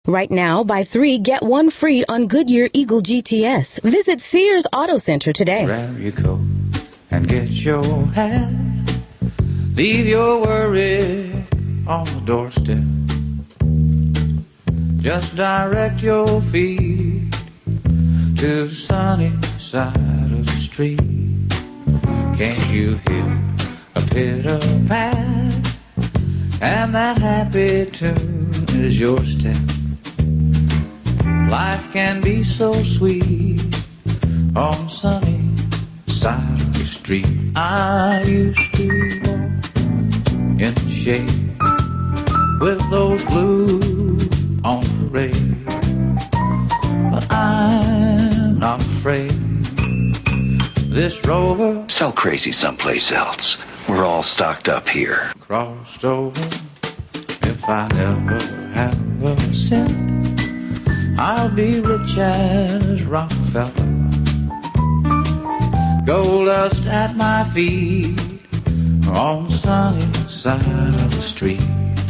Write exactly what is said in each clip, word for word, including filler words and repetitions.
Right now, buy three, get one free on Goodyear Eagle G T S. Visit Sears Auto Center today. Grab your coat and get your hat. Leave your worry on the doorstep. Just direct your feet to the sunny side of the street. Can't you hear a pitter-pat? And that happy tune is your step. Life can be so sweet on the sunny side of the street. I used to walk in the shade with those blues on parade, but I'm not afraid. This Rover sell crazy someplace else. We're all stocked up here. Crossed over. If I never have a cent, I'll be rich as Rockefeller. Gold dust at my feet on the sunny side of the street.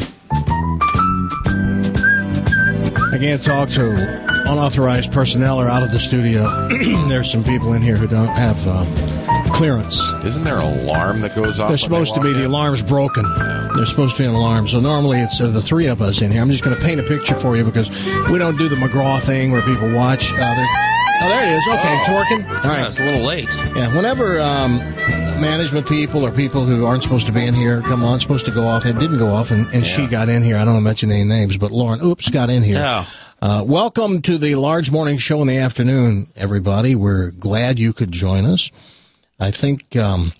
I can't talk to unauthorized personnel or out of the studio. There's some people in here who don't have uh, clearance. Isn't there an alarm that goes off? There's supposed to be. The alarm's broken. There's supposed to be an alarm. So normally it's uh, the three of us in here. I'm just going to paint a picture for you because we don't do the McGraw thing where people watch. Uh, oh, there it is. Okay, oh. Twerking. All right. Yeah, it's a little late. Yeah, whenever um, management people or people who aren't supposed to be in here come on, supposed to go off, it didn't go off, and, and yeah. she got in here. I don't want to mention any names, but Lauren, oops, got in here. Yeah. Uh, welcome to the Large Morning Show in the afternoon, everybody. We're glad you could join us. I think um,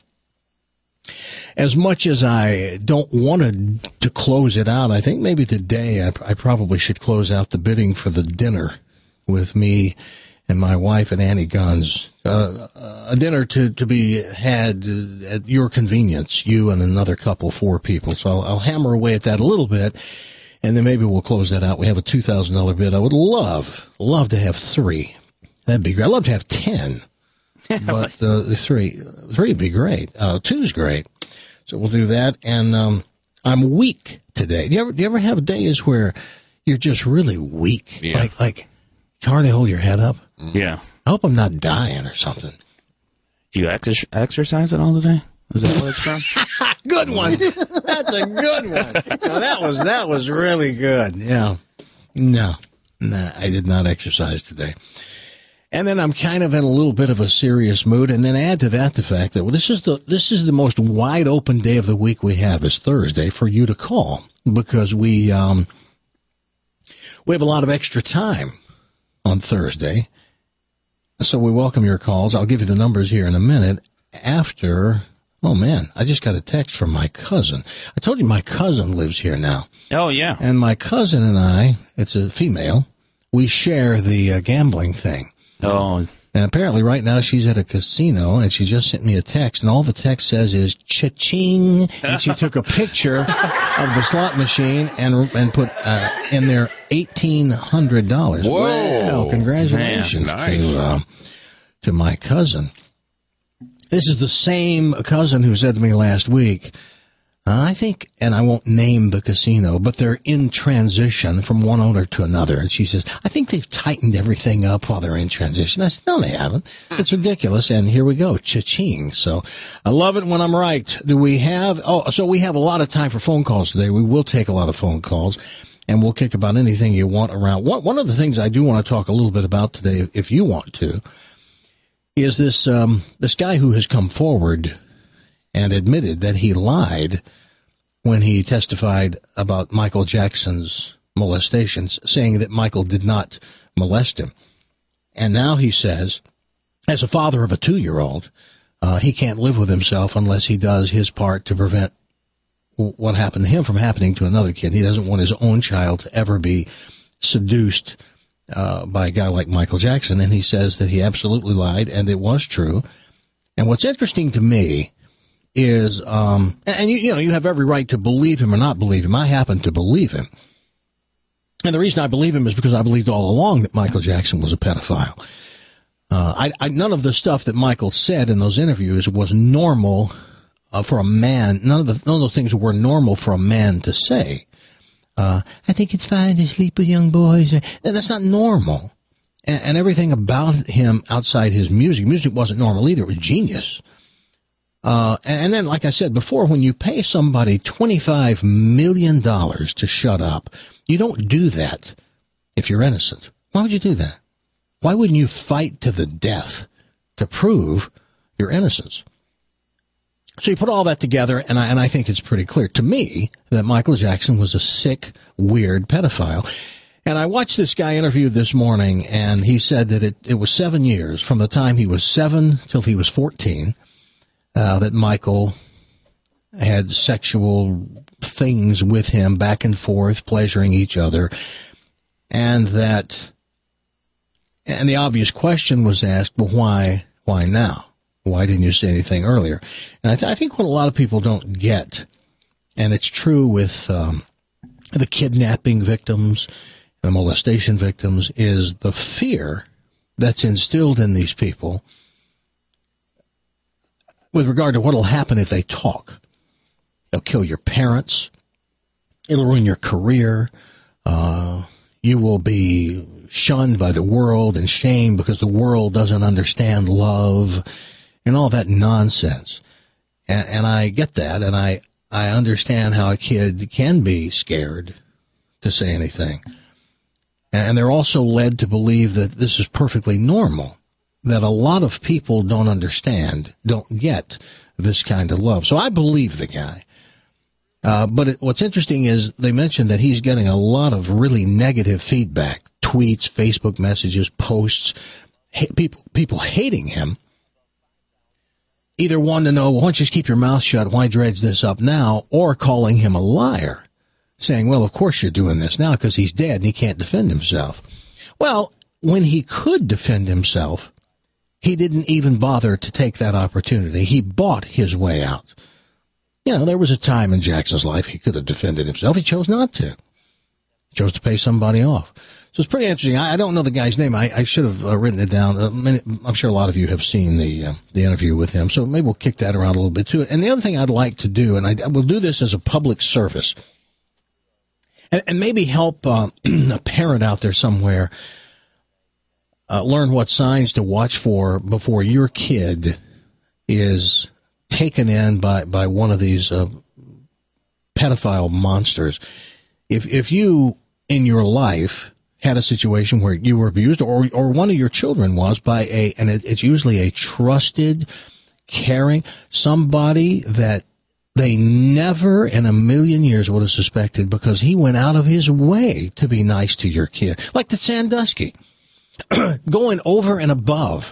as much as I don't want to, to close it out, I think maybe today I, I probably should close out the bidding for the dinner with me and my wife and Annie Guns. Uh, a dinner to, to be had at your convenience, you and another couple, four people. So I'll, I'll hammer away at that a little bit. And then maybe we'll close that out. We have a two thousand dollars bid. I would love, love to have three. That'd be great. I'd love to have ten. But uh, the three, three would be great. Uh, two's great. So we'll do that. And um, I'm weak today. Do you ever, do you ever have days where you're just really weak? Yeah. Like, like, you can hardly hold your head up? Yeah. I hope I'm not dying or something. Do you ex- exercise it all the day? Is that what it's from? Good one. That's a good one. No, that was that was really good. Yeah. No, no, I did not exercise today. And then I'm kind of in a little bit of a serious mood. And then add to that the fact that well, this is the this is the most wide open day of the week we have is Thursday for you to call because we um we have a lot of extra time on Thursday. So we welcome your calls. I'll give you the numbers here in a minute after. Oh, man, I just got a text from my cousin. I told you my cousin lives here now. Oh, yeah. And my cousin and I, it's a female, we share the uh, gambling thing. Oh. And apparently right now she's at a casino, and she just sent me a text, and all the text says is cha-ching. And she took a picture of the slot machine and and put uh, in there eighteen hundred dollars. Whoa. Well, congratulations Man, nice. to, uh, to my cousin. This is the same cousin who said to me last week, I think, and I won't name the casino, but they're in transition from one owner to another. And she says, I think they've tightened everything up while they're in transition. I said, no, they haven't. It's ridiculous. And here we go. Cha-ching. So I love it when I'm right. Do we have, oh, so we have a lot of time for phone calls today. We will take a lot of phone calls and we'll kick about anything you want around. One, one of the things I do want to talk a little bit about today, if you want to, is this um, this guy who has come forward and admitted that he lied when he testified about Michael Jackson's molestations, saying that Michael did not molest him. And now he says, as a father of a two-year-old, uh, he can't live with himself unless he does his part to prevent what happened to him from happening to another kid. He doesn't want his own child to ever be seduced Uh, by a guy like Michael Jackson, and he says that he absolutely lied, and it was true. And what's interesting to me is, um, and you, you know, you have every right to believe him or not believe him. I happen to believe him. And the reason I believe him is because I believed all along that Michael Jackson was a pedophile. Uh, I, I, none of the stuff that Michael said in those interviews was normal uh, for a man. None of the, none of those things were normal for a man to say. Uh, I think it's fine to sleep with young boys. That's not normal. And, and everything about him outside his music, music wasn't normal either. It was genius. Uh, and, and then, like I said before, when you pay somebody twenty-five million dollars to shut up, you don't do that if you're innocent. Why would you do that? Why wouldn't you fight to the death to prove your innocence? So you put all that together, and I, and I think it's pretty clear to me that Michael Jackson was a sick, weird pedophile. And I watched this guy interviewed this morning, and he said that it, it was seven years from the time he was seven till he was fourteen uh, that Michael had sexual things with him back and forth, pleasuring each other, and that, and the obvious question was asked, well, why, why now? Why didn't you say anything earlier? And I, th- I think what a lot of people don't get, and it's true with um, the kidnapping victims, the molestation victims, is the fear that's instilled in these people with regard to what will happen if they talk. They'll kill your parents. It'll ruin your career. Uh, you will be shunned by the world and shamed because the world doesn't understand love and all that nonsense. And, and I get that, and I, I understand how a kid can be scared to say anything. And they're also led to believe that this is perfectly normal, that a lot of people don't understand, don't get this kind of love. So I believe the guy. Uh, but it, what's interesting is they mentioned that he's getting a lot of really negative feedback, tweets, Facebook messages, posts, ha- people people hating him. Either wanting to know, well, why don't you just keep your mouth shut, why dredge this up now, or calling him a liar, saying, well, of course you're doing this now because he's dead and he can't defend himself. Well, when he could defend himself, he didn't even bother to take that opportunity. He bought his way out. You know, there was a time in Jackson's life he could have defended himself. He chose not to. He chose to pay somebody off. So it's pretty interesting. I, I don't know the guy's name. I, I should have uh, written it down. Uh, many, I'm sure a lot of you have seen the uh, the interview with him. So maybe we'll kick that around a little bit too. And the other thing I'd like to do, and I will do this as a public service, and, and maybe help uh, a parent out there somewhere uh, learn what signs to watch for before your kid is taken in by, by one of these uh, pedophile monsters. If if you in your life had a situation where you were abused, or or one of your children was, by a, and it, it's usually a trusted, caring, somebody that they never in a million years would have suspected because he went out of his way to be nice to your kid. Like the Sandusky, going over and above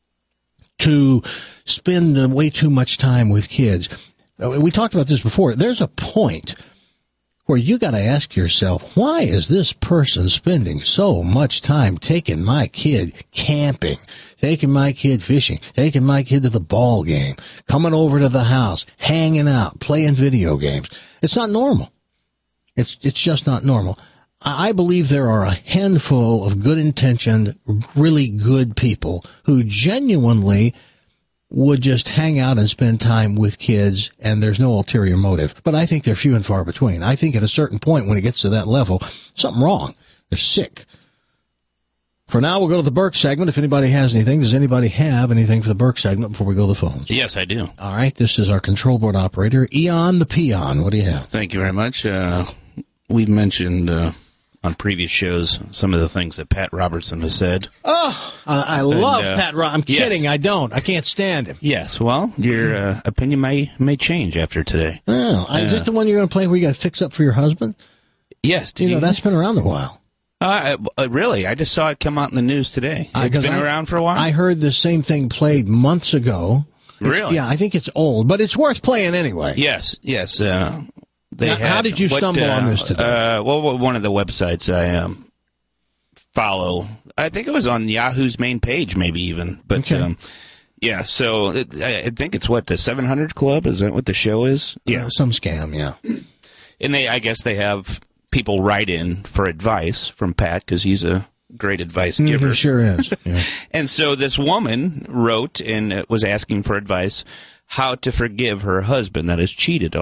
to spend way too much time with kids. We talked about this before. There's a point where you got to ask yourself, why is this person spending so much time taking my kid camping, taking my kid fishing, taking my kid to the ball game, coming over to the house, hanging out, playing video games? It's not normal. It's it's just not normal. I believe there are a handful of good-intentioned, really good people who genuinely would just hang out and spend time with kids, and there's no ulterior motive. But I think they're few and far between. I think at a certain point, when it gets to that level, something wrong. They're sick. For now, we'll go to the Burke segment. If anybody has anything, does anybody have anything for the Burke segment before we go to the phones? Yes, I do. All right, this is our control board operator, Eon the Peon. What do you have? Thank you very much. Uh, we've mentioned uh, on previous shows some of the things that Pat Robertson has said. Oh, I, I love uh, Pat Robertson. I'm yes. kidding. I don't. I can't stand him. Yes, well, your uh, opinion may may change after today. Oh, uh, is this the one you're going to play where you got to fix up for your husband? Yes. Did you you know, that's been around a while. Uh, uh, really? I just saw it come out in the news today. It's uh, been I, around for a while? I heard the same thing played months ago. Really? It's, yeah, I think it's old, but it's worth playing anyway. Yes, yes. Uh, they now, had, how did you what, stumble uh, on this today? Uh, well, one of the websites I um, follow, I think it was on Yahoo's main page, maybe even. But okay. um, yeah, so it, I think it's what, the seven hundred Club? Is that what the show is? Yeah, uh, some scam, yeah. And they, I guess they have people write in for advice from Pat because he's a great advice giver. He sure is. Yeah. And so this woman wrote and was asking for advice how to forgive her husband that has cheated on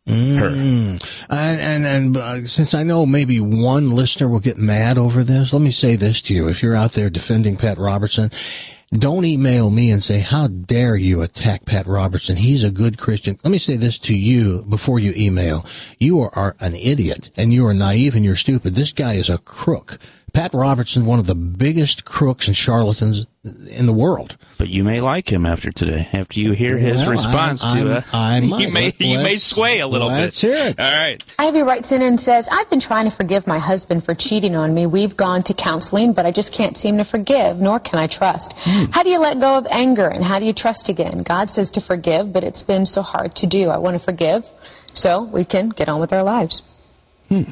her. And and, and uh, since I know maybe one listener will get mad over this, let me say this to you. If you're out there defending Pat Robertson, don't email me and say, how dare you attack Pat Robertson? He's a good Christian. Let me say this to you before you email. You are, are an idiot, and you are naive, and you're stupid. This guy is a crook. Pat Robertson, one of the biggest crooks and charlatans in the world. But you may like him after today. After you hear his Well, response I'm, to I'm, uh, I you might. may Let- you may let's- sway a little let's bit. hear it. All right. Ivy writes in and says, I've been trying to forgive my husband for cheating on me. We've gone to counseling, but I just can't seem to forgive, nor can I trust. Hmm. How do you let go of anger, and how do you trust again? God says to forgive, but it's been so hard to do. I want to forgive so we can get on with our lives. Hmm.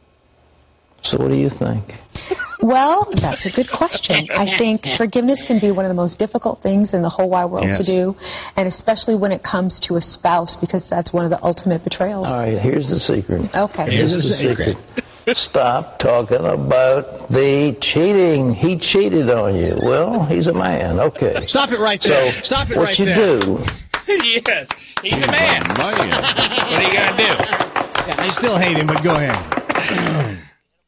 So what do you think? Well, that's a good question. I think forgiveness can be one of the most difficult things in the whole wide world Yes. to do, and especially when it comes to a spouse, because that's one of the ultimate betrayals. All right, here's the secret. Okay. Here's the secret. Stop talking about the cheating. He cheated on you. Well, he's a man. Okay. Stop it right there. So Stop it what right you there. do, Yes, he's a man. What are you gonna do? Yeah, I still hate him, but go ahead.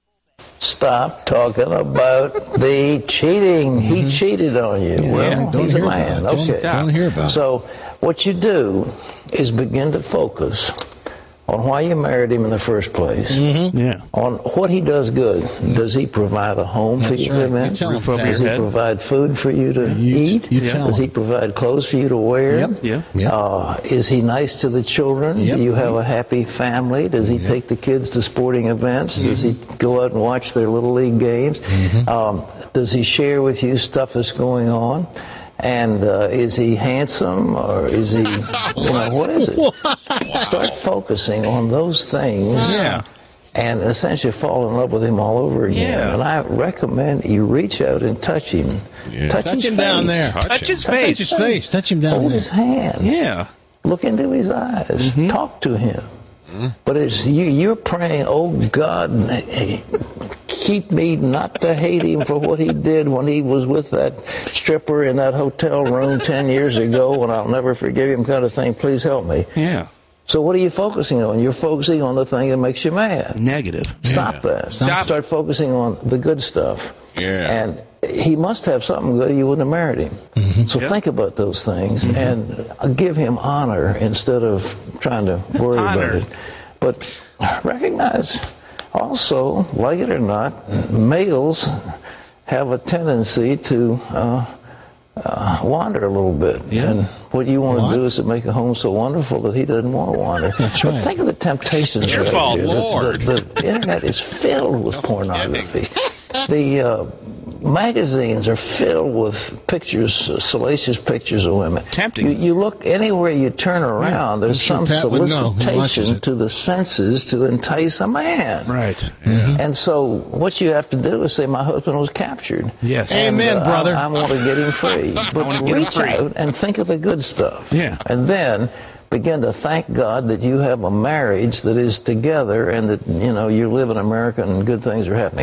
stop talking about the cheating. He cheated on you. Well, don't he's a hear man. about it. Okay. Don't- don't hear about it. So what you do is begin to focus on why you married him in the first place. Yeah. On what he does good. Does he provide a home for That's you to right. live in? You tell him, Roof over Pat. Does your he head. provide food for you to You- eat? you tell Does him. he provide clothes for you to wear? Yep. Yeah. Yep. Uh, is he nice to the children? Yep. Do you have a happy family? Does he take the kids to sporting events? Does he go out and watch their little league games? Um, does he share with you stuff that's going on? And uh, is he handsome, or is he, you know, what is it? Start focusing on those things. Yeah. And essentially fall in love with him all over again. Yeah. And I recommend you reach out and touch him. Touch, Touch his him down face. there. Touch his Touch face. his face. Touch him down Hold there. his hand. Yeah. Look into his eyes. Talk to him. But it's you. You're praying, oh God, hey, keep me not to hate him for what he did when he was with that stripper in that hotel room ten years ago, and I'll never forgive him, kind of thing. Please help me. Yeah. So what are you focusing on? You're focusing on the thing that makes you mad. Negative. Stop that. Stop. Start focusing on the good stuff. Yeah. And he must have something good. You wouldn't have married him. So Yep. think about those things and give him honor instead of trying to worry Honor. about it. But recognize also, like it or not, males have a tendency to uh, uh, wander a little bit. Yeah. And what you want What? to do is to make a home so wonderful that he doesn't want to wander. That's But right. think of the temptations. It's your right fault, here. The- Lord. The, the internet is filled with pornography. The uh, magazines are filled with pictures, uh, salacious pictures of women. Tempting. You, you look anywhere you turn around, there's I'm sure some Pat would know. He watches solicitation it. to the senses to entice a man. Right. And so what you have to do is say, my husband was captured. Yes. And, Amen, uh, brother. I, I want to get him free. But wanna get him reach free. out and think of the good stuff. Yeah. And then begin to thank God that you have a marriage that is together and that, you know, you live in America and good things are happening.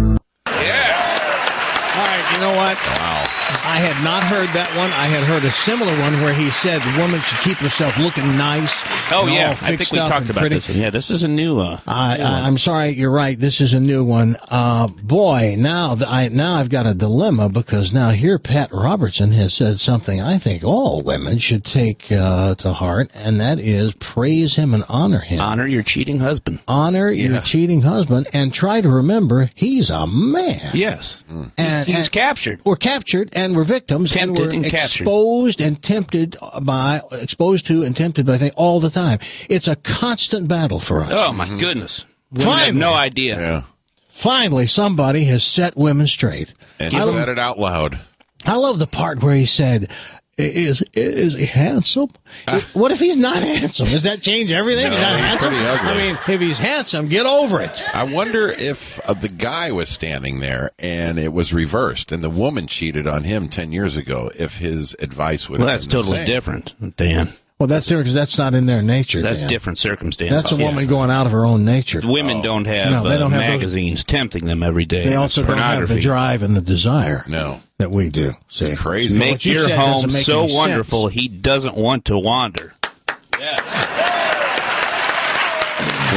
All right, you know what? Wow. I had not heard that one. I had heard a similar one where he said the woman should keep herself looking nice. Oh, and yeah. all I think fixed we up talked and about pretty. this one. Yeah, this is a new. Uh, I, new I, one. I'm sorry, you're right. This is a new one. Uh, boy, now th- I now I've got a dilemma because now here Pat Robertson has said something I think all women should take uh, to heart, and that is praise him and honor him. Honor your cheating husband. Honor your Yeah. cheating husband, and try to remember he's a man. Yes. And, He's and captured. we're captured and we're victims Tempted and we're and captured. exposed and tempted by exposed to and tempted by things all the time. It's a constant battle for us. Oh, my goodness. Women have Finally. no idea. Yeah. Finally, somebody has set women straight. And I he love, said it out loud. I love the part where he said, "Is is he handsome? What if he's not handsome? Does that change everything? No, he's not he's handsome. pretty ugly. I mean, if he's handsome, get over it." I wonder if uh, the guy was standing there and it was reversed and the woman cheated on him ten years ago, if his advice would Well, have that's been the totally same. different, Dan. Well, that's there because that's not in their nature. That's Dan. different circumstance. That's a Yeah. woman going out of her own nature. Women don't have, No, they uh, don't have those- magazines tempting them every day. They also don't have the Pornography. drive and the desire No. that we do. See, It's crazy. Make what you your said home doesn't make so any wonderful sense. he doesn't want to wander. Yeah.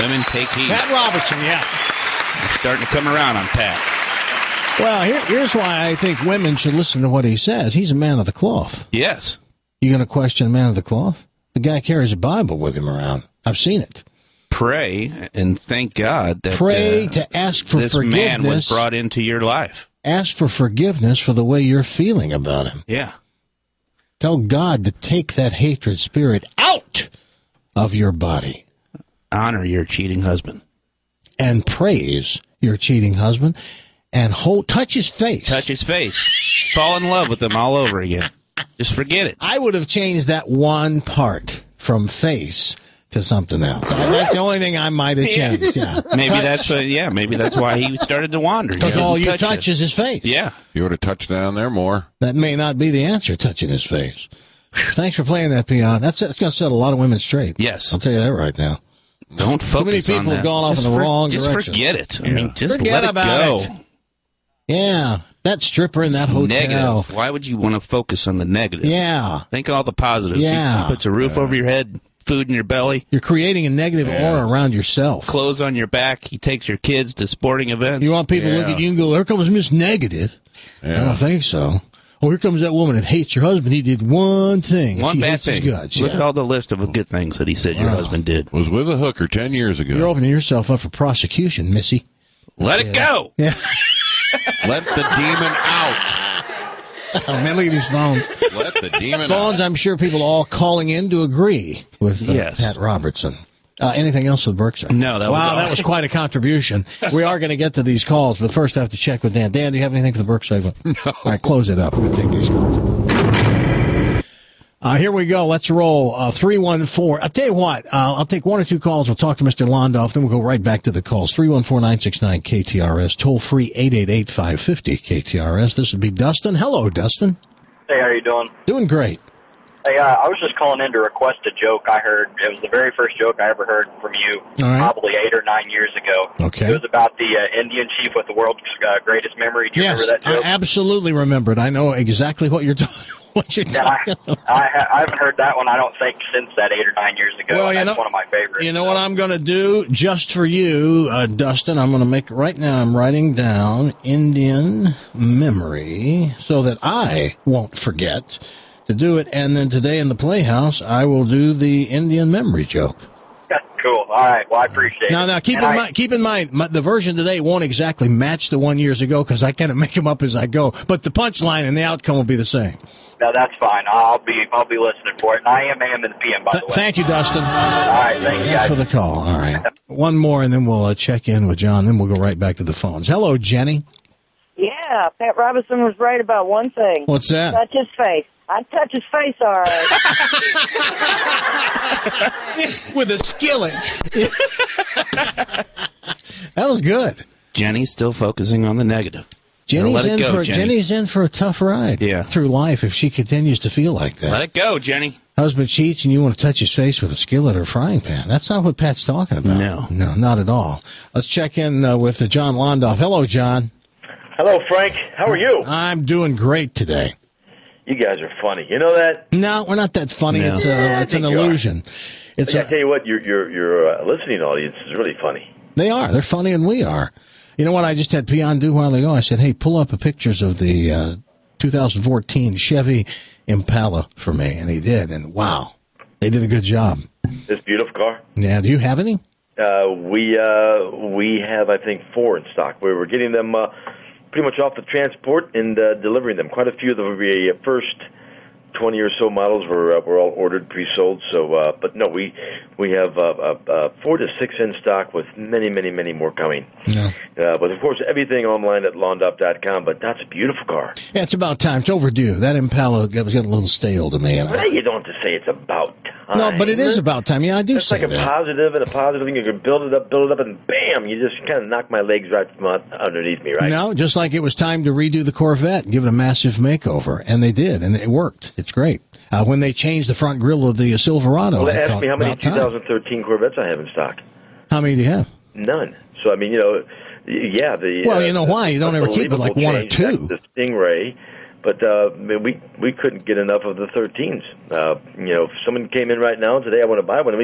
Women, take heed. Pat Robertson, yeah. You're starting to come around on Pat. Well, here, here's why I think women should listen to what he says. He's a man of the cloth. Yes. You going to question a man of the cloth? The guy carries a Bible with him around. I've seen it. Pray and thank God that Pray uh, to ask for this forgiveness. man was brought into your life. Ask for forgiveness for the way you're feeling about him. Yeah. Tell God to take that hatred spirit out of your body. Honor your cheating husband. And praise your cheating husband. And hold, touch his face. Touch his face. Fall in love with him all over again. Just forget it. I would have changed that one part from face to something else. That's the only thing I might have changed. Yeah. Maybe touch. that's uh, yeah. Maybe that's why he started to wander. Because you know, all you touch touch it. is his face. Yeah. You would have touched down there more. That may not be the answer, touching his face. Whew, thanks for playing that, Peon. That's, that's going to set a lot of women straight. Yes. I'll tell you that right now. Don't focus Too many people on that. have gone off just in the for, wrong just direction. Just forget it. I Yeah. mean, just Forget let it about go. it. Yeah. That stripper in that hotel. Negative. Why would you want to focus on the negative? Yeah. Think of all the positives. Yeah. He puts a roof over your head, food in your belly. You're creating a negative Yeah. aura around yourself. Clothes on your back. He takes your kids to sporting events. You want people to look Yeah. at you and go, there comes Miss Negative. Yeah. I don't think so. Oh, here comes that woman that hates your husband. He did one thing. One she bad hates his thing. guts. Look Yeah. at all the list of good things that he said your Wow. husband did. Was with a hooker ten years ago. You're opening yourself up for prosecution, Missy. Let it go. Yeah. Let the demon out. Oh, man, look at these phones. Let the demon Phones, out. I'm sure people all calling in to agree with uh, Yes. Pat Robertson. Uh, anything else with Berkshire? No, that was wow, all. that was quite a contribution. We are going to get to these calls, but first I have to check with Dan. Dan, do you have anything for the Berkshire segment? No. All right, close it up. We're going to take these calls. Uh, here we go. Let's roll. Uh, three one four. I'll tell you what. Uh, I'll take one or two calls. We'll talk to Mister Londoff. Then we'll go right back to the calls. three one four, nine six nine, K T R S. Toll free eight eight eight, five five zero, K T R S. This would be Dustin. Hello, Dustin. Hey, how you doing? Doing great. Hey, uh, I was just calling in to request a joke I heard. It was the very first joke I ever heard from you, All right. probably eight or nine years ago. Okay. It was about the uh, Indian chief with the world's uh, greatest memory. Do you Yes, remember that I joke? absolutely remember it. I know exactly what you're talking what you're Yeah, talking I, about. I, ha- I haven't heard that one, I don't think, since that eight or nine years ago. Well, and you that's know- one of my favorites. You know what I'm going to do just for you, uh, Dustin? I'm going to make right now. I'm writing down Indian memory so that I won't forget to do it. And then today in the Playhouse, I will do the Indian memory joke. Cool. All right. Well, I appreciate Now, it. now keep And in I- mind. Keep in mind, my, the version today won't exactly match the one years ago because I kind of make them up as I go. But the punchline and the outcome will be the same. No, that's fine. I'll be I'll be listening for it. And I am A M in the P M, by Th- the way. thank you, Dustin. All right. Thank you, Thanks guys. for the call. All right. One more, and then we'll uh, check in with John. Then we'll go right back to the phones. Hello, Jenny. Yeah, Pat Robinson was right about one thing. What's that? Touch his face. I'd touch his face, all right. With a skillet. That was good. Jenny's still focusing on the negative. Jenny's Let it in go, for Jenny. Jenny's in for a tough ride Yeah. through life if she continues to feel like that. Let it go, Jenny. Husband cheats and you want to touch his face with a skillet or frying pan. That's not what Pat's talking about. No. No, not at all. Let's check in uh, with uh, John Londoff. Hello, John. Hello, Frank. How are you? I'm doing great today. You guys are funny. You know that? No, we're not that funny. No. It's, uh, Yeah, I it's an think you are. illusion. It's I a, tell you what, your your your uh, listening audience is really funny. They are. They're funny, and we are. You know what I just had Peon do a while ago? I said, hey, pull up the pictures of the uh, two thousand fourteen Chevy Impala for me. And he did. And wow, they did a good job. This beautiful car. Yeah, do you have any? Uh, we uh, we have, I think, four in stock. We were getting them uh, pretty much off the transport and uh, delivering them. Quite a few of the uh, first twenty or so models were uh, were all ordered, pre-sold. So, uh, but no, we we have uh, uh, uh, four to six in stock with many, many, many more coming. No. Uh, but of course, everything online at Londoff dot com. But that's a beautiful car. Yeah, it's about time. It's overdue. That Impala was getting a little stale to me. And I, Well, you don't have to say it's about time. no, but it is about time. Yeah, I do It's say like a that. positive and a positive thing. You can build it up, build it up, and bam, you just kind of knock my legs right from out- underneath me, right? No, just like it was time to redo the Corvette, give it a massive makeover, and they did, and it worked. It's great. Uh, when they changed the front grille of the uh, Silverado, Well, I ask thought, me how many about time. twenty thirteen Corvettes I have in stock. How many do you have? None. So, I mean, you know, y- yeah. The Well, uh, you know why? You don't ever keep it like unbelievable one or change two. back to The Stingray. But uh, I mean, we we couldn't get enough of the thirteens. Uh, you know, if someone came in right now and today I want to buy one, we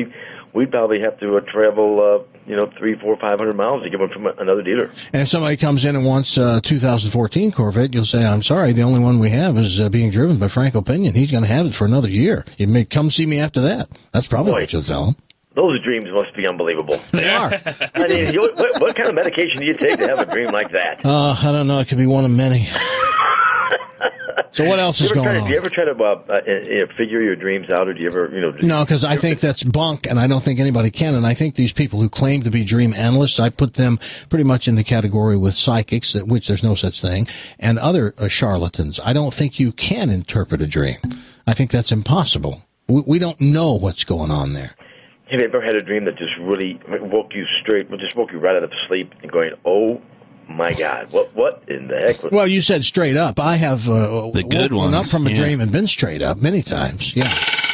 we'd probably have to uh, travel, uh, you know, three, four, five hundred miles to get one from another dealer. And if somebody comes in and wants a two thousand fourteen Corvette, you'll say, I'm sorry, the only one we have is uh, being driven by Frank Opinion. He's going to have it for another year. You may come see me after that. That's probably Boy, what you'll tell him. Those dreams must be unbelievable. They are. I mean, you, what, what kind of medication do you take to have a dream like that? Uh, I don't know. It could be one of many. So what else is going to, on? Do you ever try to uh, uh, you know, figure your dreams out, or do you ever, you know? Just, no, because I think that's bunk, and I don't think anybody can. And I think these people who claim to be dream analysts, I put them pretty much in the category with psychics, which there's no such thing, and other uh, charlatans. I don't think you can interpret a dream. I think that's impossible. We, we don't know what's going on there. Have you ever had a dream that just really woke you straight, just woke you right out of sleep and going, oh, my God, what what in the heck? Was well, you said straight up. I have uh, the good woken ones. up from a yeah. dream and been straight up many times. Yeah.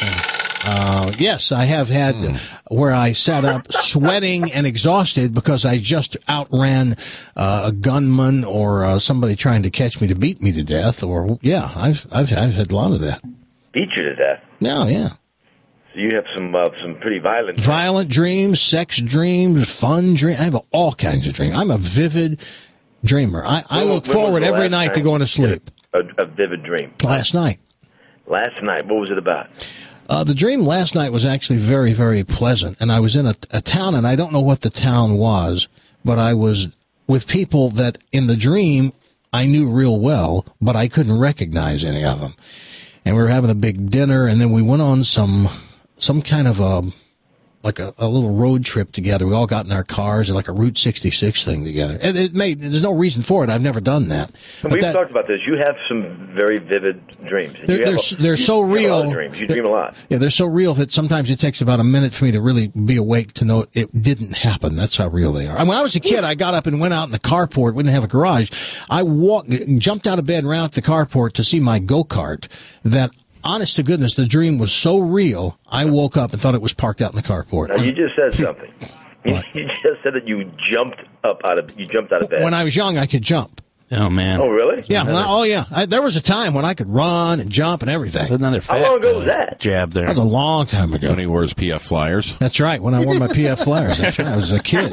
Uh, yes, I have had mm. where I sat up sweating and exhausted because I just outran uh, a gunman or uh, somebody trying to catch me to beat me to death. Or yeah, I've I've I've had a lot of that. Beat you to death? No, yeah. So you have some uh, some pretty violent dreams. Violent dreams, sex dreams, fun dreams. I have all kinds of dreams. I'm a vivid dreamer. I, I when, look when forward every night to going to sleep. A, a vivid dream. Last night. Last night. What was it about? Uh, the dream last night was actually very, very pleasant. And I was in a, a town, and I don't know what the town was, but I was with people that in the dream I knew real well, but I couldn't recognize any of them. And we were having a big dinner, and then we went on some some kind of a like a, a little road trip together. We all got in our cars and like a Route sixty-six thing together. And it made, there's no reason for it. I've never done that. And we've that, talked about this. You have some very vivid dreams. They're, they're, a, they're you, so you real. Have a lot of dreams. You dream a lot. Yeah, they're so real that sometimes it takes about a minute for me to really be awake to know it didn't happen. That's how real they are. I mean, when I was a kid, I got up and went out in the carport. We didn't have a garage. I walked, jumped out of bed and ran out the carport to see my go-kart that honest to goodness, the dream was so real, I woke up and thought it was parked out in the carport. Now, you just said something. What? You just said that you jumped up out of you jumped out of bed. When I was young, I could jump. Oh, man. Oh, really? Yeah. Well, oh, yeah. I, there was a time when I could run and jump and everything. Another How long ago was that? Jab there. That was a long time ago. When he wears P F Flyers. That's right. When I wore my P F Flyers. That's right. I was a kid.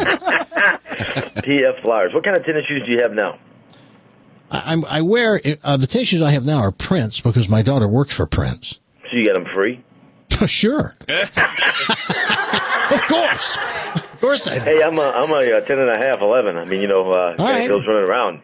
P F Flyers. What kind of tennis shoes do you have now? I, I wear, uh, the tennis shoes I have now are Prince because my daughter works for Prince. So you got them free? Sure. Of course. Of course I do. Hey, I'm a, I'm a uh, ten and a half, eleven. I mean, you know, uh, right. girls running around.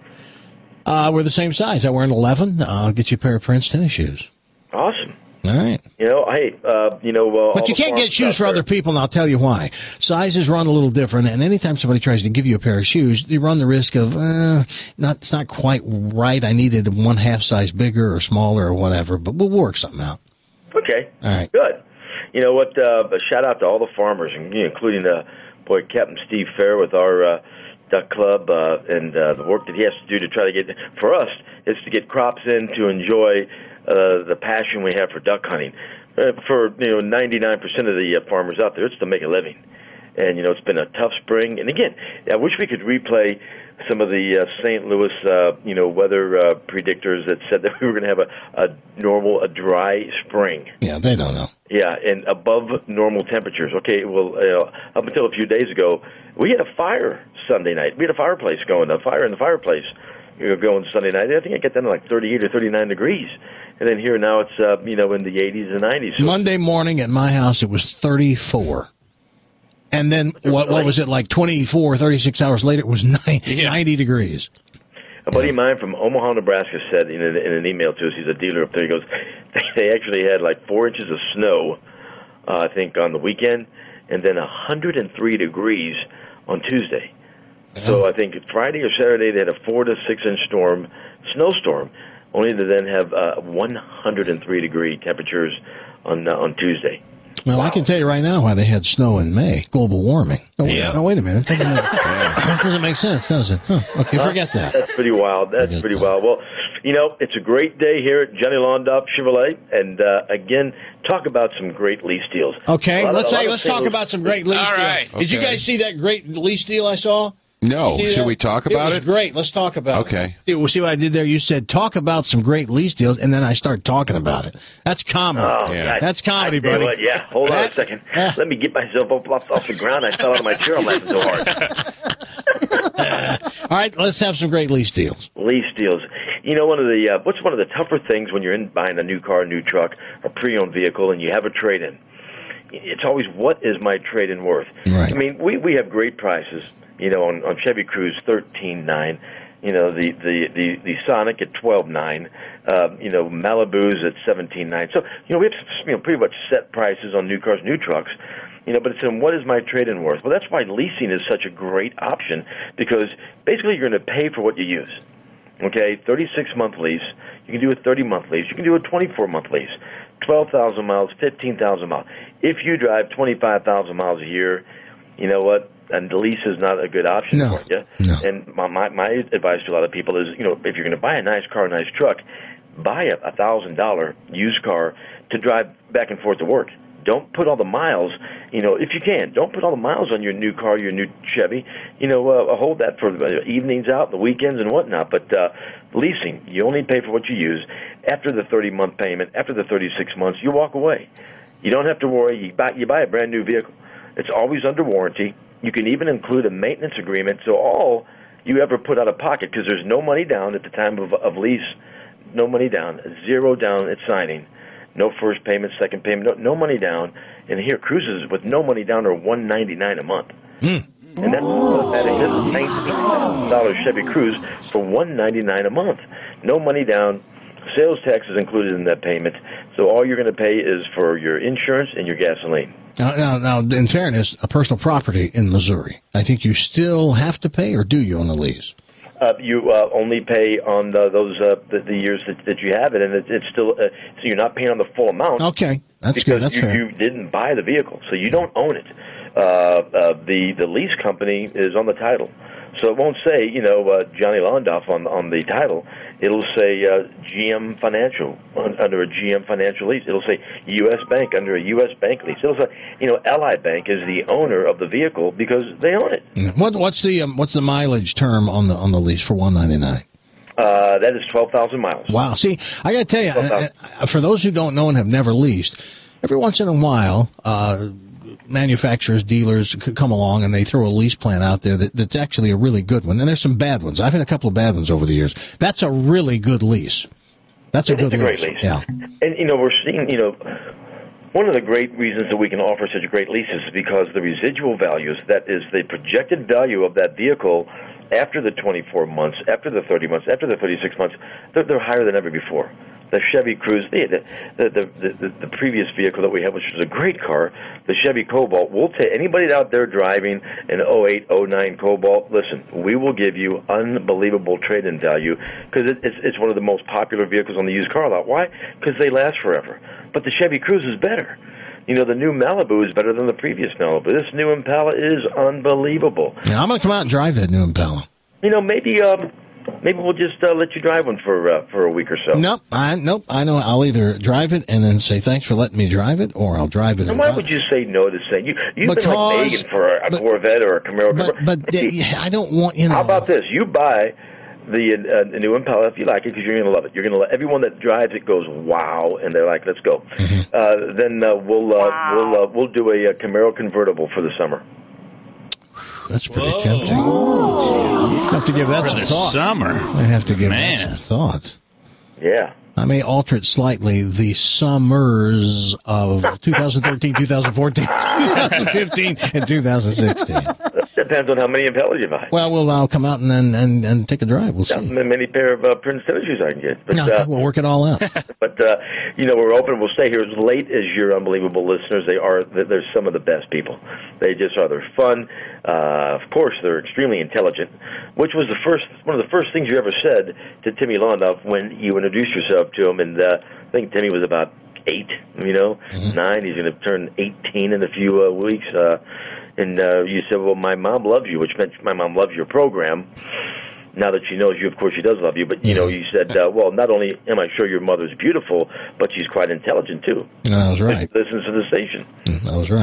Uh, we're the same size. I wear an eleven. Uh, I'll get you a pair of Prince tennis shoes. Awesome. All right. You know, hey, uh, you know, uh, but you can't get shoes for other people, and I'll tell you why. Sizes run a little different, and anytime somebody tries to give you a pair of shoes, you run the risk of, uh, not, it's not quite right. I needed one half size bigger or smaller or whatever, but we'll work something out. Okay. All right. Good. You know what? Uh, a shout out to all the farmers, including uh, boy Captain Steve Fair with our uh, duck club, uh, and uh, the work that he has to do to try to get. For us, it's to get crops in to enjoy uh, the passion we have for duck hunting. Uh, for you know, ninety-nine percent of the uh, farmers out there, it's to make a living. And you know, it's been a tough spring. And again, I wish we could replay some of the uh, Saint Louis, uh, you know, weather uh, predictors that said that we were going to have a, a normal, a dry spring. Yeah, they don't know. Yeah, and above normal temperatures. Okay, well, uh, up until a few days ago, we had a fire Sunday night. We had a fireplace going, a fire in the fireplace you know, going Sunday night. I think it got down to like thirty-eight or thirty-nine degrees. And then here now it's, uh, you know, in the eighties and nineties. So Monday morning at my house, it was thirty-four. And then, what what was it, like twenty-four, thirty-six hours later, it was ninety, yeah. ninety degrees. A buddy of mine from Omaha, Nebraska said in, a, in an email to us, he's a dealer up there, he goes, they actually had like four inches of snow, uh, I think, on the weekend, and then one hundred three degrees on Tuesday. Yeah. So I think Friday or Saturday they had a four to six inch storm, snowstorm, only to then have uh, one hundred three degree temperatures on uh, on Tuesday. Well, wow. I can tell you right now why they had snow in May. Global warming. Oh, wait, yeah. no, wait a minute. That doesn't, that doesn't make sense, does it? Huh. Okay, forget that. That's pretty wild. That's forget pretty that. wild. Well, you know, it's a great day here at Johnny Londoff Chevrolet. And, uh, again, talk about some great lease deals. Okay, of, let's, say, of let's talk about some great lease All deals. right. Did okay. you guys see that great lease deal I saw? No. See Should that? we talk about it? it? Was great. Let's talk about okay. it. Okay. See, well, see what I did there? You said talk about some great lease deals, and then I start talking about it. That's comedy. Oh, Yeah. God. That's comedy, I tell you buddy. what, yeah, hold on a second. Let me get myself up off, off the ground. I fell out of my chair. I'm laughing so hard. All right, let's have some great lease deals. Lease deals. You know, one of the uh, what's one of the tougher things when you're in buying a new car, a new truck, a pre-owned vehicle, and you have a trade-in? It's always, what is my trade-in worth? Right. I mean, we we have great prices. You know, on, on Chevy Cruze, thirteen nine. You know, the the the, the Sonic at twelve nine. Uh, you know, Malibu's at seventeen nine. So, you know, we have, you know, pretty much set prices on new cars, new trucks. You know, but it's in what is my trade-in worth? Well, that's why leasing is such a great option, because basically you're going to pay for what you use. Okay, thirty-six month lease. You can do a thirty month lease. You can do a twenty-four month lease. twelve thousand miles, fifteen thousand miles. If you drive twenty-five thousand miles a year, you know what? And the lease is not a good option No, for you. no. And my, my my advice to a lot of people is, you know, if you're going to buy a nice car, a nice truck, buy a one thousand dollars used car to drive back and forth to work. Don't put all the miles, you know, if you can, don't put all the miles on your new car, your new Chevy. You know, uh, hold that for the evenings out, the weekends and whatnot. But uh, leasing, you only pay for what you use. After the thirty-month payment, after the thirty-six months, you walk away. You don't have to worry. You buy, you buy a brand new vehicle. It's always under warranty. You can even include a maintenance agreement, so all you ever put out of pocket, because there's no money down at the time of, of lease, no money down, zero down at signing. No first payment, second payment, no, no money down. And here, cruises with no money down are one ninety-nine a month. Mm. And that's that is nineteen thousand dollars Chevy Cruze for one ninety-nine a month. No money down. Sales tax is included in that payment. So all you're going to pay is for your insurance and your gasoline. Now, now, now, in fairness, a personal property in Missouri, I think you still have to pay, or do you on a lease? Uh, you uh, only pay on the, those uh, the, the years that, that you have it, and it, it's still uh, so you're not paying on the full amount. Okay, that's because good. That's you, fair. you didn't buy the vehicle, so you don't own it. Uh, uh, the the lease company is on the title, so it won't say you know uh, Johnny Londoff on on the title. It'll say uh, G M Financial on, under a G M Financial lease. It'll say U S Bank under a U S Bank lease. It'll say, you know, Ally Bank is the owner of the vehicle because they own it. What, what's the um, what's the mileage term on the on the lease for one ninety-nine? Uh, that is twelve thousand miles. Wow. See, I got to tell you, uh, uh, for those who don't know and have never leased, every once in a while, uh, manufacturers, dealers could come along and they throw a lease plan out there that, that's actually a really good one. And there's some bad ones. I've had a couple of bad ones over the years. That's a really good lease. That's a It good is a great lease. lease. Yeah. And, you know, we're seeing, you know, one of the great reasons that we can offer such great leases is because the residual values, that is the projected value of that vehicle after the twenty-four months, after the thirty months, after the thirty-six months, they're, they're higher than ever before. The Chevy Cruze, the the, the the the previous vehicle that we have, which was a great car, the Chevy Cobalt, we'll take anybody out there driving an oh eight, oh nine Cobalt, listen, we will give you unbelievable trade-in value because it, it's, it's one of the most popular vehicles on the used car lot. Why? Because they last forever. But the Chevy Cruze is better. You know, the new Malibu is better than the previous Malibu. This new Impala is unbelievable. Yeah, I'm going to come out and drive that new Impala. You know, maybe um, maybe we'll just uh, let you drive one for uh, for a week or so. Nope, I nope. I know. I'll either drive it and then say thanks for letting me drive it, or I'll drive it. And and why drive. would you say no to saying you? You've Because- been like Megan for a, a but- Corvette or a Camaro. But but they, I don't want you know. How about this? You buy the, uh, the new Impala if you like it because you're going to love it. You're going to let everyone that drives it goes wow, and they're like, let's go. Mm-hmm. Uh, then uh, we'll uh, we'll uh, we'll do a, a Camaro convertible for the summer. That's pretty tempting. I have to give that For some the thought. summer. I have to give Man. that some thought. Yeah. I may alter it slightly. The summers of twenty thirteen, twenty fourteen, twenty fifteen, and two thousand sixteen. Depends on how many Impalas you buy. Well, we'll I'll come out and then and, and take a drive. We'll see. How many pair of uh, Prince tennis shoes I can get. But, No, uh, we'll work it all out. But, uh, you know, we're open. We'll stay here as late as your unbelievable listeners. They are, they're some of the best people. They just are. They're fun. Uh, of course, they're extremely intelligent, which was the first, one of the first things you ever said to Timmy Londoff when you introduced yourself to him. And uh, I think Timmy was about eight, you know, mm-hmm. nine. He's going to turn eighteen in a few uh, weeks. Uh, and uh, you said, well, my mom loves you, which meant my mom loves your program. Now that she knows you, of course, she does love you. But, you know, you said, uh, well, not only am I sure your mother's beautiful, but she's quite intelligent, too. No, I was right. She listens to the station. I was right.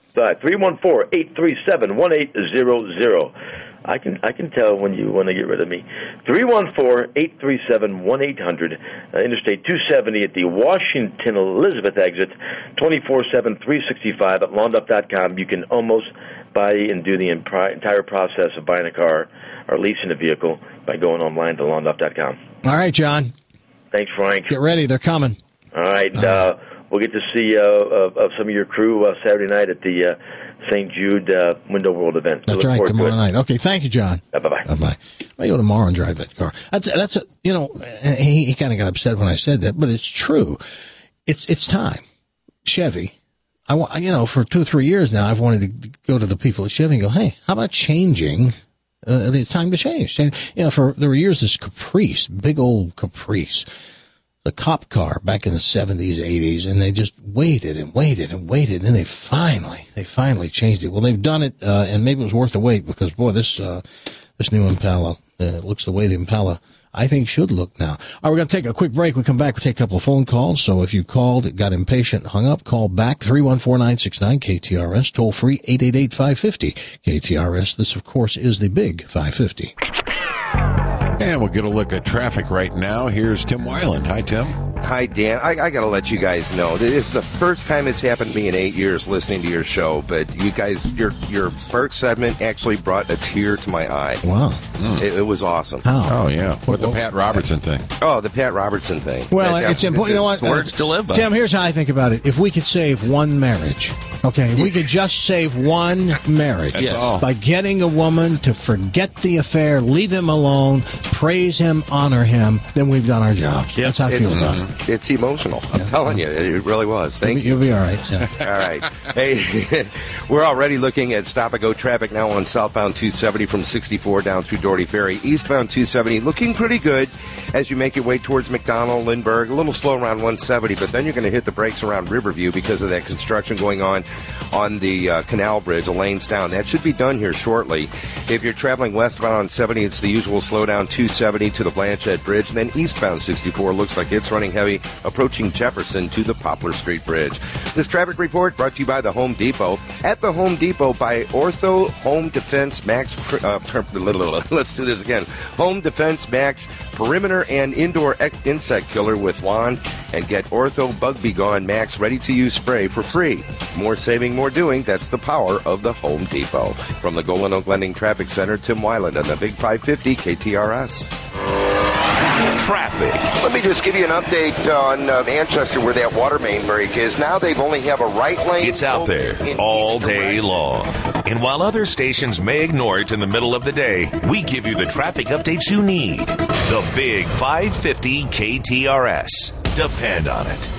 three one four, eight three seven, one eight zero zero. I can I can tell when you want to get rid of me. three one four, eight three seven, one eight hundred. Uh, Interstate two seventy at the Washington Elizabeth exit, twenty-four seven, three sixty-five at lawndup dot com. You can almost buy and do the entire process of buying a car or leasing a vehicle by going online to lawndup dot com. All right, John. Thanks, Frank. Get ready. They're coming. All right. All right. Uh, we'll get to see uh, of, of some of your crew uh, Saturday night at the uh, Saint Jude uh, Window World event. So That's right, tomorrow night. Okay, thank you, John. Uh, bye-bye. Bye-bye. I go tomorrow and drive that car. That's, that's a, you know, he, he kind of got upset when I said that, but it's true. It's it's time. Chevy, I want, you know, for two or three years now, I've wanted to go to the people at Chevy and go, hey, how about changing? Uh, it's time to change. Change. You know, for there were years this Caprice, big old Caprice, the cop car back in the seventies, eighties, and they just waited and waited and waited, and then they finally, they finally changed it. Well, they've done it, uh, and maybe it was worth the wait because, boy, this uh, this new Impala uh, looks the way the Impala, I think, should look now. All right, we're going to take a quick break. We come back, we take a couple of phone calls. So if you called, got impatient, hung up, call back, three one four, nine six nine, K T R S, toll free, eight eight eight, five five zero, K T R S. This, of course, is the big five fifty. And we'll get a look at traffic right now. Here's Tim Weiland. Hi, Tim. Hi, Dan. I, I got to let you guys know. It's the first time it's happened to me in eight years listening to your show, but you guys, your your Burt segment actually brought a tear to my eye. Wow. Mm. It, it was awesome. How? Oh, yeah. What, the Pat Robertson thing? Oh, the Pat Robertson thing. Well, That- it's important. You know what? Words to live by. Tim, here's how I think about it. If we could save one marriage, okay, if we could just save one marriage That's all. by getting a woman to forget the affair, leave him alone, praise him, honor him, then we've done our job. That's how I feel it's, about it. It's emotional. I'm telling you, it really was. Thank You'll you. be, you'll be all right. Yeah. All right. Hey, we're already looking at stop-and-go traffic now on southbound two seventy from sixty-four down through Doherty Ferry. Eastbound two seventy looking pretty good as you make your way towards McDonald, Lindbergh. A little slow around one seventy, but then you're going to hit the brakes around Riverview because of that construction going on on the uh, Canal Bridge. The lane's down. That should be done here shortly. If you're traveling westbound on seventy, it's the usual slowdown two seventy to the Blanchette Bridge. And then eastbound sixty-four looks like it's running heavy, approaching Jefferson to the Poplar Street Bridge. This traffic report brought to you by the Home Depot. At the Home Depot by Ortho Home Defense Max. Uh, per, let's do this again. Home Defense Max Perimeter and Indoor Insect Killer with lawn, and get Ortho Bug Be Gone Max ready-to-use spray for free. More saving, more doing. That's the power of the Home Depot. From the Golden Oak Lending Traffic Center, Tim Weiland on the Big five fifty K T R S. Traffic. Let me just give you an update on uh, Manchester where that water main break is. Now they've only have a right lane. It's out there all day long. And while other stations may ignore it in the middle of the day, we give you the traffic updates you need. The Big five fifty K T R S. Depend on it.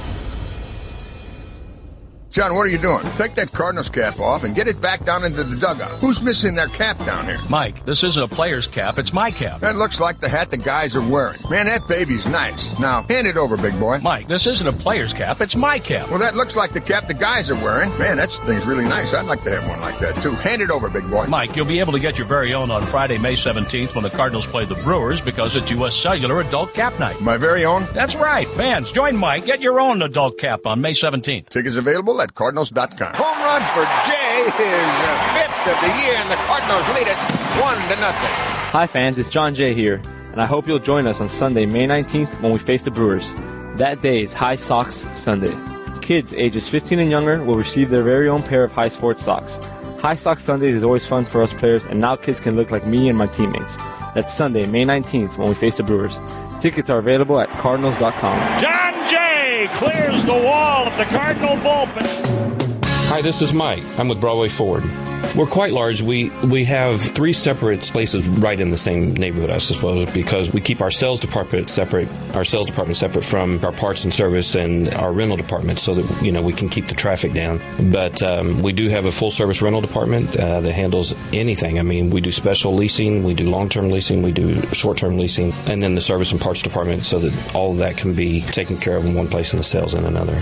John, what are you doing? Take that Cardinals cap off and get it back down into the dugout. Who's missing their cap down here? Mike, this isn't a player's cap. It's my cap. That looks like the hat the guys are wearing. Man, that baby's nice. Now, hand it over, big boy. Mike, this isn't a player's cap. It's my cap. Well, that looks like the cap the guys are wearing. Man, that thing's really nice. I'd like to have one like that, too. Hand it over, big boy. Mike, you'll be able to get your very own on Friday, May seventeenth when the Cardinals play the Brewers because it's U S Cellular Adult Cap Night. My very own? That's right. Fans, join Mike. Get your own adult cap on May seventeenth. Tickets available at Cardinals dot com. Home run for Jay, his fifth of the year, and the Cardinals lead it one to nothing. Hi fans, it's John Jay here, and I hope you'll join us on Sunday, May nineteenth when we face the Brewers. That day is High Socks Sunday. Kids ages fifteen and younger will receive their very own pair of High Sports socks. High Socks Sundays is always fun for us players, and now kids can look like me and my teammates. That's Sunday, May nineteenth when we face the Brewers. Tickets are available at Cardinals dot com. John Jay clears the wall of the Cardinal bullpen. Hi, this is Mike. I'm with Broadway Ford. We're quite large. We we have three separate places right in the same neighborhood, I suppose, because we keep our sales department separate, our sales department separate from our parts and service and our rental department, so that, you know, we can keep the traffic down. But um, we do have a full service rental department uh, that handles anything. I mean, we do special leasing, we do long term leasing, we do short term leasing, and then the service and parts department, so that all of that can be taken care of in one place and the sales in another.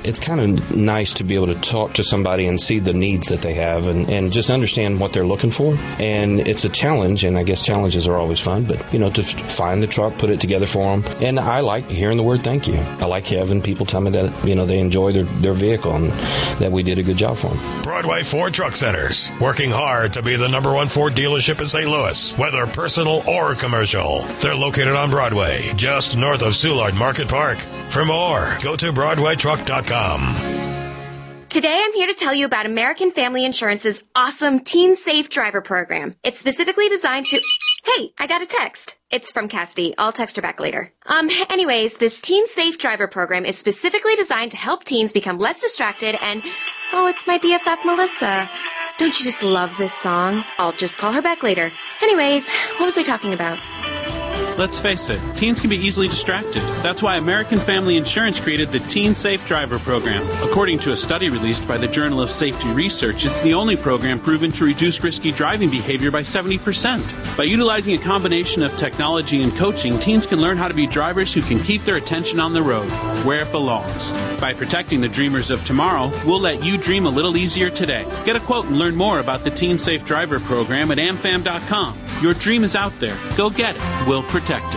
it's kind of nice to be able to talk to somebody and see the needs that they have and, and just understand what they're looking for. And it's a challenge, and I guess challenges are always fun, but, you know, to find the truck, put it together for them. And I like hearing the word thank you. I like having people tell me that, you know, they enjoy their, their vehicle and that we did a good job for them. Broadway Ford Truck Centers, working hard to be the number one Ford dealership in Saint Louis, whether personal or commercial. They're located on Broadway, just north of Soulard Market Park. For more, go to broadway truck dot com. Today I'm here to tell you about American Family Insurance's awesome Teen Safe Driver program. It's specifically designed to... Hey, I got a text. It's from Cassidy. I'll text her back later. Um, anyways, this Teen Safe Driver program is specifically designed to help teens become less distracted and... Oh, it's my B F F Melissa. Don't you just love this song? I'll just call her back later. Anyways, what was I talking about? Let's face it, teens can be easily distracted. That's why American Family Insurance created the Teen Safe Driver program. According to a study released by the Journal of Safety Research, it's the only program proven to reduce risky driving behavior by seventy percent. By utilizing a combination of technology and coaching, teens can learn how to be drivers who can keep their attention on the road, where it belongs. By protecting the dreamers of tomorrow, we'll let you dream a little easier today. Get a quote and learn more about the Teen Safe Driver program at am fam dot com. Your dream is out there. Go get it. We'll protect it.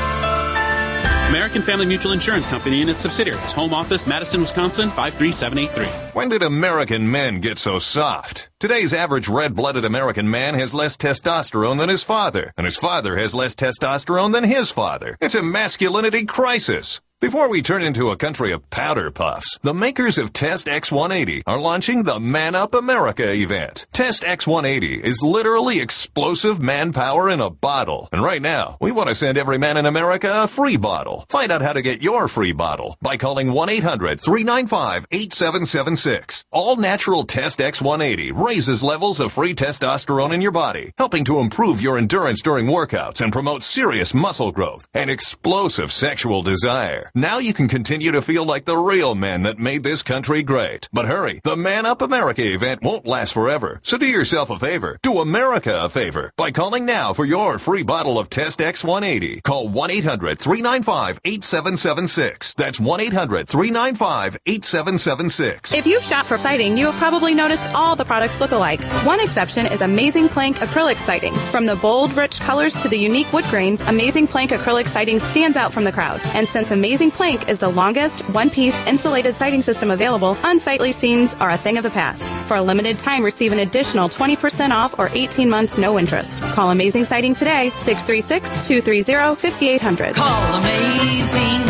American Family Mutual Insurance Company and its subsidiaries. Home office, Madison, Wisconsin, five three seven eight three. When did American men get so soft? Today's average red-blooded American man has less testosterone than his father, and his father has less testosterone than his father. It's a masculinity crisis. Before we turn into a country of powder puffs, the makers of Test X one eighty are launching the Man Up America event. Test X one eighty is literally explosive manpower in a bottle. And right now, we want to send every man in America a free bottle. Find out how to get your free bottle by calling one eight hundred three nine five eight seven seven six. All-natural Test X one eighty raises levels of free testosterone in your body, helping to improve your endurance during workouts and promote serious muscle growth and explosive sexual desire. Now you can continue to feel like the real men that made this country great. But hurry, the Man Up America event won't last forever. So do yourself a favor. Do America a favor by calling now for your free bottle of Test X one eighty. Call one eight hundred three nine five eight seven seven six. That's one eight hundred three nine five eight seven seven six. If you've shopped for siding, you have probably noticed all the products look alike. One exception is Amazing Plank acrylic siding. From the bold, rich colors to the unique wood grain, Amazing Plank acrylic siding stands out from the crowd. And since Amazing Plank is the longest one-piece insulated siding system available, unsightly seams are a thing of the past. For a limited time, receive an additional twenty percent off or eighteen months no interest. Call Amazing Siding today, six three six, two three zero, five eight zero zero. Call Amazing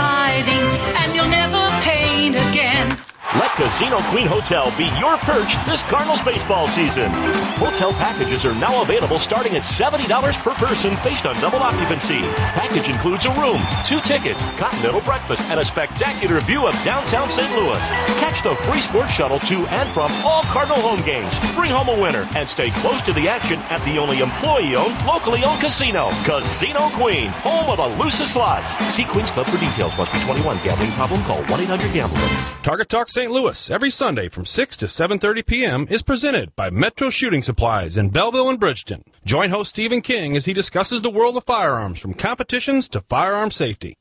Siding and you'll never paint again. Let Casino Queen Hotel be your perch this Cardinals baseball season. Hotel packages are now available starting at seventy dollars per person based on double occupancy. Package includes a room, two tickets, continental breakfast, and a spectacular view of downtown Saint Louis. Catch the free sports shuttle to and from all Cardinal home games. Bring home a winner and stay close to the action at the only employee-owned, locally owned casino, Casino Queen, home of the loosest slots. See Queen's Club for details. Must be twenty-one. Gambling problem? Call one eight hundred gambler. Target Talk Saint Louis every Sunday from six to seven thirty p.m. is presented by Metro Shooting Supplies in Belleville and Bridgeton. Join host Stephen King as he discusses the world of firearms from competitions to firearm safety.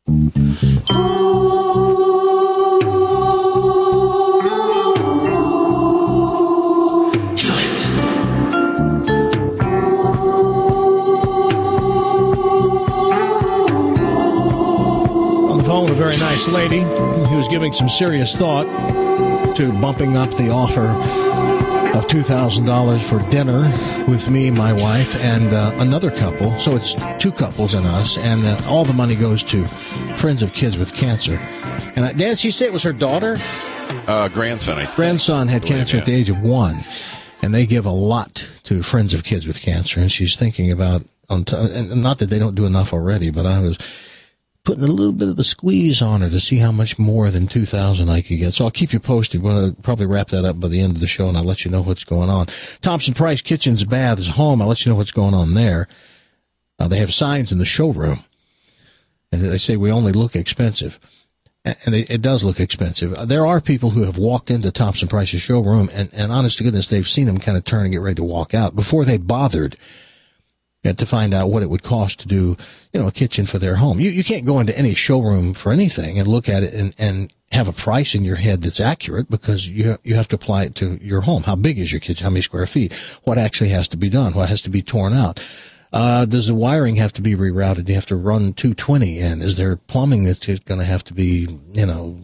On the phone with a very nice lady who was giving some serious thought to bumping up the offer of two thousand dollars for dinner with me, my wife, and uh, another couple. So it's two couples and us, and uh, all the money goes to Friends of Kids with Cancer. And uh, Dan, she said it was her daughter? Uh, grandson, I think. Grandson had believe, cancer yeah. at the age of one, and they give a lot to Friends of Kids with Cancer. And she's thinking about, on t- and not that they don't do enough already, but I was putting a little bit of the squeeze on her to see how much more than two thousand dollars I could get. So I'll keep you posted. We're going to probably wrap that up by the end of the show, and I'll let you know what's going on. Thompson Price Kitchens, Baths, Home. I'll let you know what's going on there. Uh, they have signs in the showroom, and they say we only look expensive. And it, it does look expensive. There are people who have walked into Thompson Price's showroom, and, and honest to goodness, they've seen them kind of turn and get ready to walk out before they bothered and to find out what it would cost to do, you know, a kitchen for their home. You you can't go into any showroom for anything and look at it and, and have a price in your head that's accurate, because you you have to apply it to your home. How big is your kitchen? How many square feet? What actually has to be done? What has to be torn out? Uh, does the wiring have to be rerouted? Do you have to run two twenty in? Is there plumbing that's going to have to be, you know,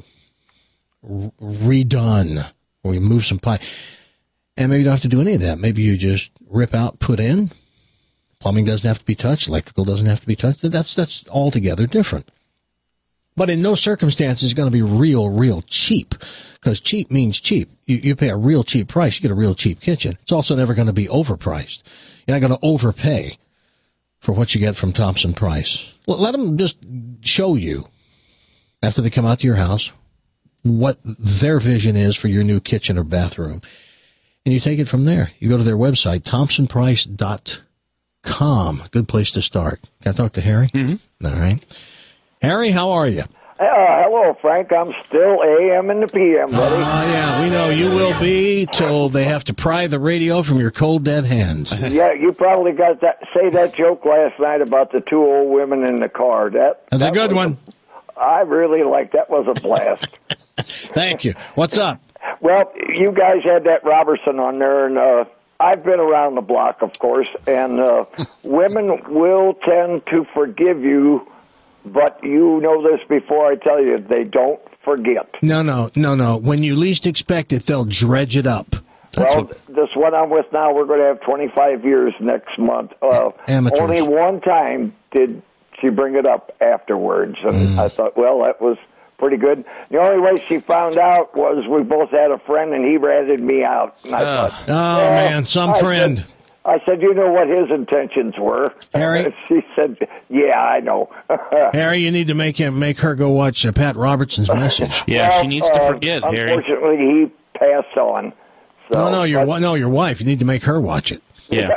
redone, or you move some pipe? And maybe you don't have to do any of that. Maybe you just rip out, put in. Plumbing doesn't have to be touched. Electrical doesn't have to be touched. That's that's altogether different. But in no circumstance is it going to be real, real cheap, because cheap means cheap. You, you pay a real cheap price, you get a real cheap kitchen. It's also never going to be overpriced. You're not going to overpay for what you get from Thompson Price. Let them just show you, after they come out to your house, what their vision is for your new kitchen or bathroom. And you take it from there. You go to their website, thompson price dot com. Good place to start. Can I talk to Harry? Mm-hmm. All right. Harry, how are you? Uh, hello, Frank. I'm still A M and the P M, buddy. Oh, uh, yeah, we know you will be till they have to pry the radio from your cold, dead hands. Yeah, you probably got that. Say that joke last night about the two old women in the car. That That's that a good one. A, I really like that. Was a blast. Thank you. What's up? Well, you guys had that Robertson on there, and uh, I've been around the block, of course, and uh, women will tend to forgive you. But you know this before I tell you, they don't forget. No, no, no, no. When you least expect it, they'll dredge it up. That's well, what... this one I'm with now, we're going to have twenty-five years next month. Uh, Amateurs. Only one time did she bring it up afterwards. And Mm. I thought, well, that was pretty good. The only way she found out was we both had a friend, and he ratted me out. And I Uh, thought, oh, well, man, some I friend. Said, I said, you know what his intentions were. Harry? She said, yeah, I know. Harry, you need to make him make her go watch uh, Pat Robertson's Message. Well, uh, Unfortunately, he passed on. So, no, no, your but, wi- no, your wife. You need to make her watch it.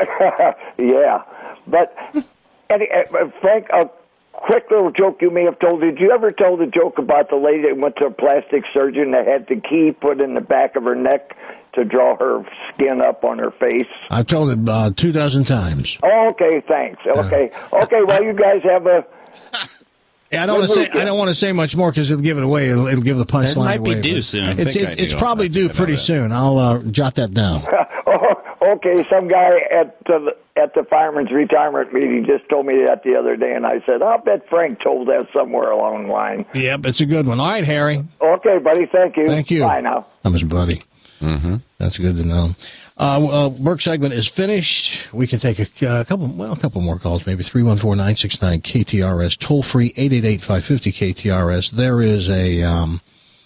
yeah. But, Eddie, uh, Frank, a quick little joke you may have told. Did you ever tell the joke about the lady that went to a plastic surgeon that had the key put in the back of her neck to draw her skin up on her face? I've told it uh, two dozen times. Oh, okay, thanks. Okay, okay. Well, you guys have a. Yeah, I don't want to say. I don't want to say much more because it'll give it away. It'll, it'll give the punchline away. It might be but due soon. I It's, think it, I it's do. probably due pretty soon. I'll uh, jot that down. Okay, some guy at the at the fireman's retirement meeting just told me that the other day, and I said, I'll bet Frank told that somewhere along the line. Yep, it's a good one. All right, Harry. Okay, buddy. Thank you. Thank you. Bye now. I'm his buddy. Mm-hmm. That's good to know. Uh, uh, work segment is finished. We can take a, a couple, well, a couple more calls, maybe three one four, nine six nine, K T R S, toll free, eight eight eight, five five zero, K T R S. There is a, um,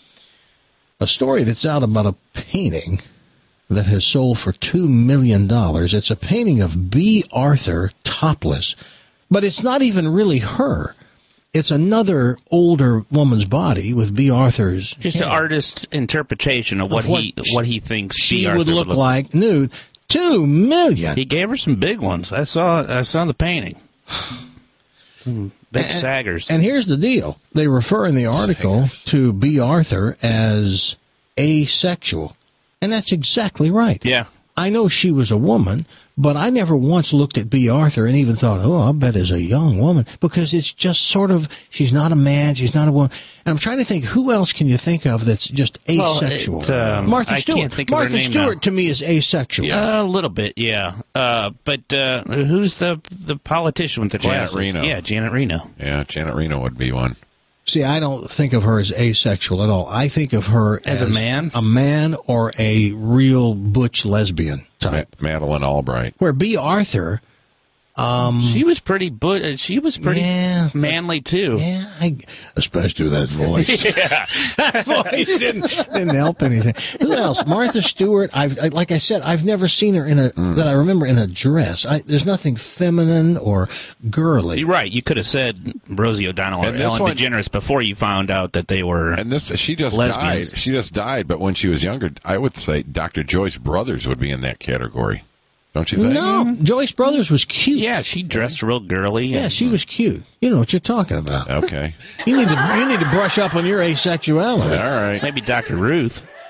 a story that's out about a painting that has sold for two million dollars. It's a painting of B. Arthur topless, but it's not even really her. It's another older woman's body with B. Arthur's Just hair. an artist's interpretation of what, Of what he what he thinks she B. Arthur would look like nude. Two million. He gave her some big ones. I saw I saw the painting. Some big And- saggers. And here's the deal. They refer in the article to B. Arthur as asexual. And that's exactly right. Yeah. I know she was a woman, but I never once looked at B. Arthur and even thought, oh, I bet is a young woman, because it's just sort of, she's not a man, she's not a woman. And I'm trying to think, who else can you think of that's just Well, asexual? it's, um, Martha I Stewart. can't think of her Martha name Stewart now. to me is asexual. Yeah, a little bit, yeah. Uh, but uh, who's the the politician with the Janet glasses? Reno. Yeah, Janet Reno. Yeah, Janet Reno would be one. See, I don't think of her as asexual at all. I think of her As as, a man? a man or a real butch lesbian type. Ma- Madeline Albright. Where B. Arthur, um, She was pretty, but uh, she was pretty Yeah, manly too. Yeah, I, especially with that voice. Yeah. That voice didn't didn't help anything. Who else? Martha Stewart. I've I, like I said, I've never seen her in a that I remember in a dress. I, there's nothing feminine or girly. You're right. You could have said Rosie O'Donnell or And this Ellen one- DeGeneres before you found out that they were. And this, she just lesbians. died. She just died, but when she was younger, I would say Doctor Joyce Brothers would be in that category. Don't you think? No, Joyce Brothers was cute. Yeah, she dressed real girly. Yeah, and- she was cute. You know what you're talking about. Okay. You need to you need to brush up on your asexuality. All right. Maybe Doctor Ruth.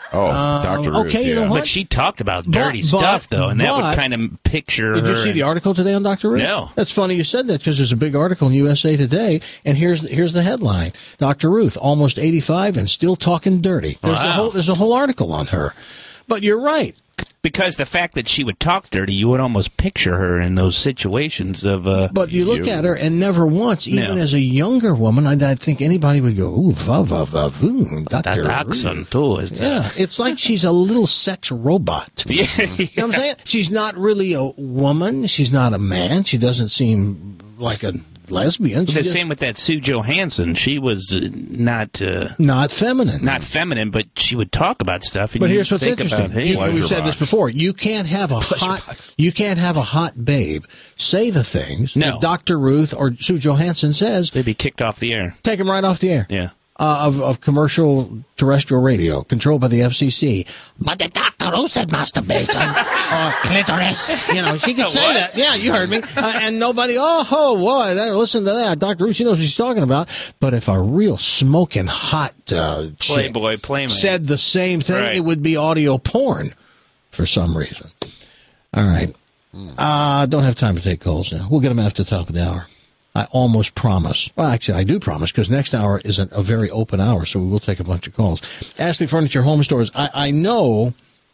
Oh, Um, Doctor Ruth. okay, you know yeah. what? But she talked about dirty But- but- stuff, though, and that but- would kind of picture Did her. you see the article today on Doctor Ruth? No. That's funny you said that because there's a big article in U S A Today, and here's here's the headline: Doctor Ruth, almost eighty-five and still talking dirty. There's a Wow. whole there's a whole article on her. But you're right. Because the fact that she would talk dirty, you would almost picture her in those situations of. Uh, But you look at her, and never once, even No. as a younger woman, I, I think anybody would go, "Ooh, va va va, ooh, Doctor That Ruth." accent too is. Yeah, it's like she's a little sex robot. Yeah, You know what I'm saying? She's not really a woman. She's not a man. She doesn't seem like a lesbian. She The just- same with that Sue Johansson. She was uh, not uh, not feminine. not feminine, but she would talk about stuff. And But you here's what's think interesting. About, hey, You- we've said this before. You can't have a hot. You can't have a hot babe say the things No. that Doctor Ruth or Sue Johansson says. They'd be kicked off the air. Take them right off the air. Yeah. Uh, of, of commercial terrestrial radio controlled by the F C C. But the Doctor Ruth said masturbation or clitoris. You know, she could say What? that. Yeah, you heard me. Uh, and nobody, oh, oh, boy, that, listen to that. Doctor Ruth, she knows what she's talking about. But if a real smoking hot uh, chick Playboy, Playmate. said the same thing, Right. it would be audio porn for some reason. All right. Uh, don't have time to take calls now. We'll get them after the top of the hour. I almost promise. Well, actually, I do promise because next hour isn't a very open hour, so we will take a bunch of calls. Ashley Furniture Home Stores. I, I know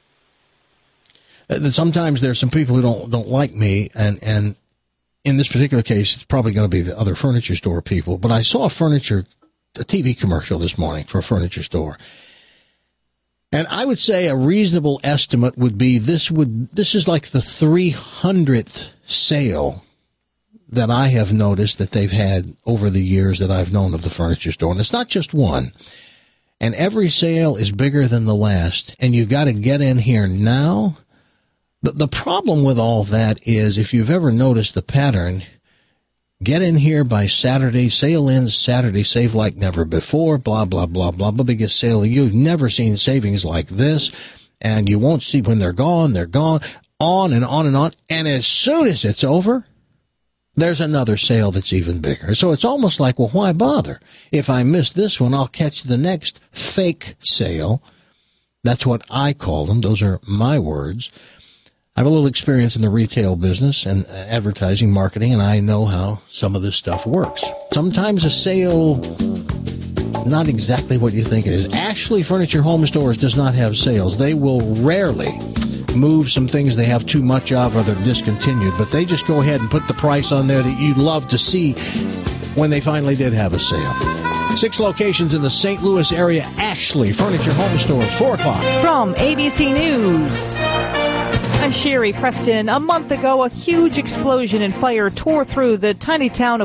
that sometimes there's some people who don't don't like me, and and in this particular case, it's probably going to be the other furniture store people. But I saw a furniture, a T V commercial this morning for a furniture store. And I would say a reasonable estimate would be this would this is like the three hundredth sale that I have noticed that they've had over the years that I've known of the furniture store. And it's not just one. And every sale is bigger than the last. And you've got to get in here now. The, the problem with all that is if you've ever noticed the pattern, get in here by Saturday, sale ends Saturday, save like never before, blah, blah, blah, blah, blah, biggest sale. You've never seen savings like this. And you won't see when they're gone, they're gone, on and on and on. And as soon as it's over, there's another sale that's even bigger. So it's almost like, well, why bother? If I miss this one, I'll catch the next fake sale. That's what I call them. Those are my words. I have a little experience in the retail business and advertising, marketing, and I know how some of this stuff works. Sometimes a sale, not exactly what you think it is. Ashley Furniture Home Stores does not have sales. They will rarely move some things they have too much of or they're discontinued, but they just go ahead and put the price on there that you'd love to see when they finally did have a sale. Six locations in the Saint Louis area. Ashley Furniture Home Stores, four o'clock. From A B C News, I'm Sherry Preston. A month ago, a huge explosion and fire tore through the tiny town of